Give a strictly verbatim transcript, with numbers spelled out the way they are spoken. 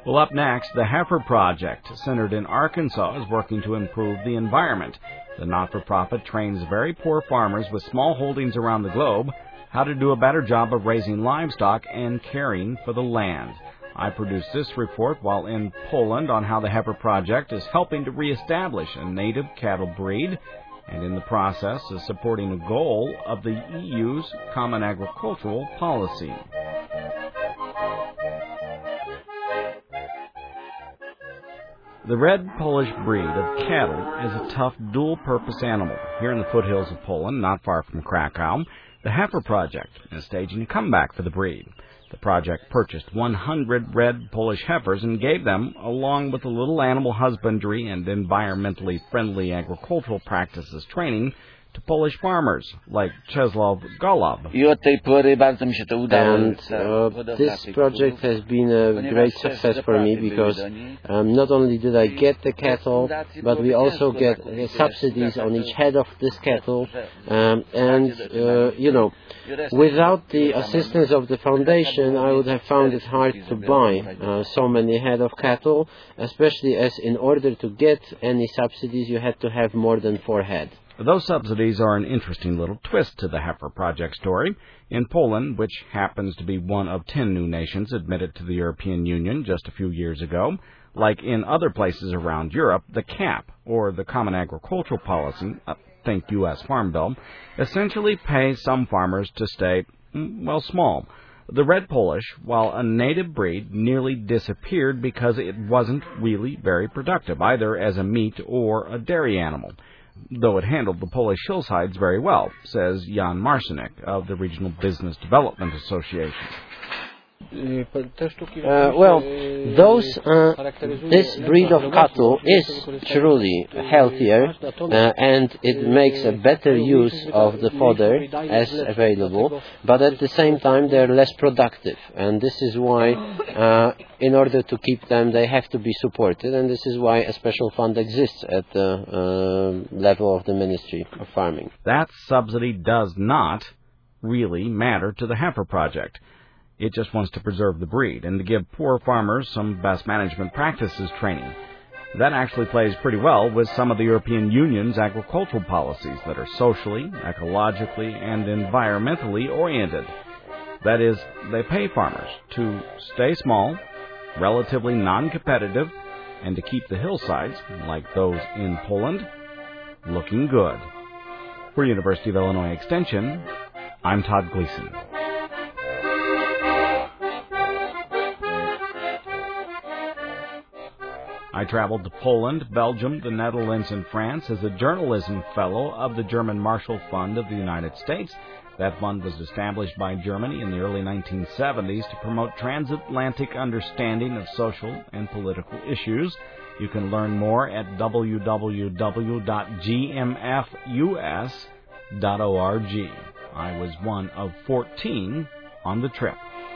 Well, up next, the Heifer Project, centered in Arkansas, is working to improve the environment. The not-for-profit trains very poor farmers with small holdings around the globe how to do a better job of raising livestock and caring for the land. I produced this report while in Poland on how the Heifer Project is helping to reestablish a native cattle breed, and in the process is supporting a goal of the E U's Common Agricultural Policy. The red Polish breed of cattle is a tough dual-purpose animal. Here in the foothills of Poland, not far from Krakow, the Heifer Project is staging a comeback for the breed. The project purchased one hundred red Polish heifers and gave them, along with a little animal husbandry and environmentally friendly agricultural practices training, to Polish farmers like Czesław Golob. And uh, this project has been a great success for me because um, not only did I get the cattle, but we also get uh, subsidies on each head of this cattle. Um, and, uh, you know, without the assistance of the foundation, I would have found it hard to buy uh, so many head of cattle, especially as in order to get any subsidies, you had to have more than four head. Those subsidies are an interesting little twist to the Heifer Project story. In Poland, which happens to be one of ten new nations admitted to the European Union just a few years ago, like in other places around Europe, the C A P, or the Common Agricultural Policy, uh, think U S Farm Bill, essentially pays some farmers to stay, well, small. The red Polish, while a native breed, nearly disappeared because it wasn't really very productive, either as a meat or a dairy animal, though it handled the Polish hillsides very well, says Jan Marcinek of the Regional Business Development Association. Uh, well, those, uh, this breed of cattle is truly healthier uh, and it makes a better use of the fodder as available, but at the same time they're less productive, and this is why uh, in order to keep them they have to be supported, and this is why a special fund exists at the uh, level of the Ministry of Farming. That subsidy does not really matter to the Heifer Project. It just wants to preserve the breed and to give poor farmers some best management practices training. That actually plays pretty well with some of the European Union's agricultural policies that are socially, ecologically, and environmentally oriented. That is, they pay farmers to stay small, relatively non-competitive, and to keep the hillsides, like those in Poland, looking good. For University of Illinois Extension, I'm Todd Gleason. I traveled to Poland, Belgium, the Netherlands, and France as a journalism fellow of the German Marshall Fund of the United States. That fund was established by Germany in the early nineteen seventies to promote transatlantic understanding of social and political issues. You can learn more at w w w dot g m f u s dot org. I was one of fourteen on the trip.